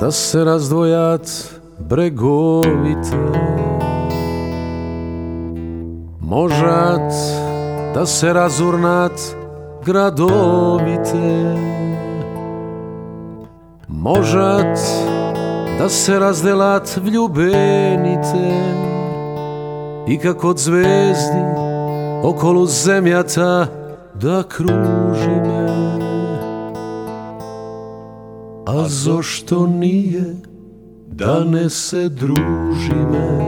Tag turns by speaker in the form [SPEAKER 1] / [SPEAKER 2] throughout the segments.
[SPEAKER 1] da se razdvojat bregovite, možat da se razurnat gradovite, možat da se razdelat vljubenite i kako od zvezdi okolo zemljata da kružime. A zašto nije da ne se družime?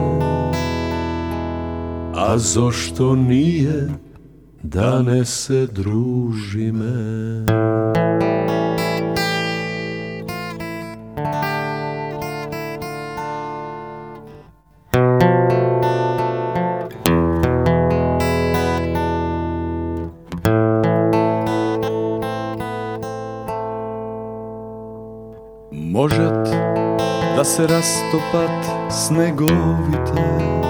[SPEAKER 1] A zašto nije da ne se družime?
[SPEAKER 2] Možat da se rastopat snegovite,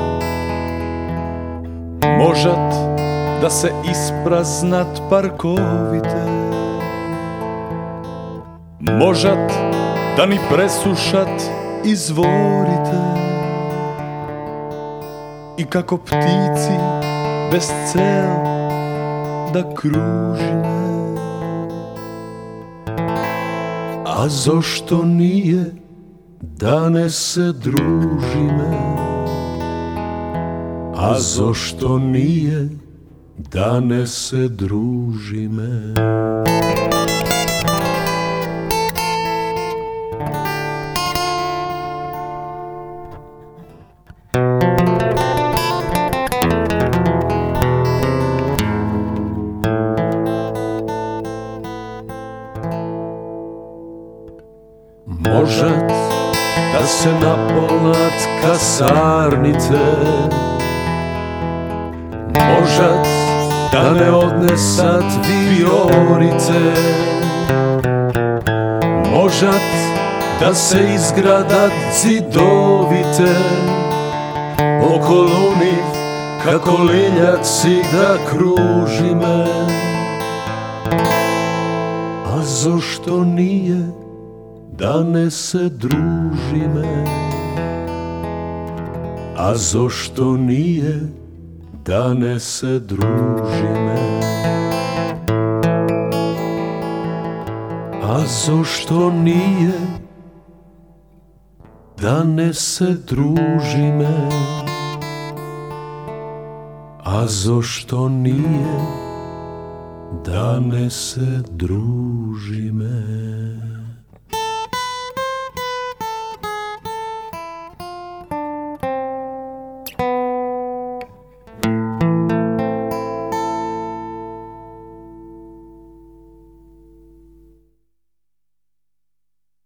[SPEAKER 2] možat da se ispraznat parkovite, možat da ni presušat izvorite i kako ptici bez cel da kružime.
[SPEAKER 1] A zašto nije da ne se družime? A zašto nije da ne se družime? Možat da se napolnat kasarnice, možat da ne odnesat viorite, možat da se izgradat zidovite okolo onih kako liljaci da kružime. A zašto nije da ne se družime? A zašto nije da ne se družime? A zašto nije da ne se družime? A zašto nije da ne se družime?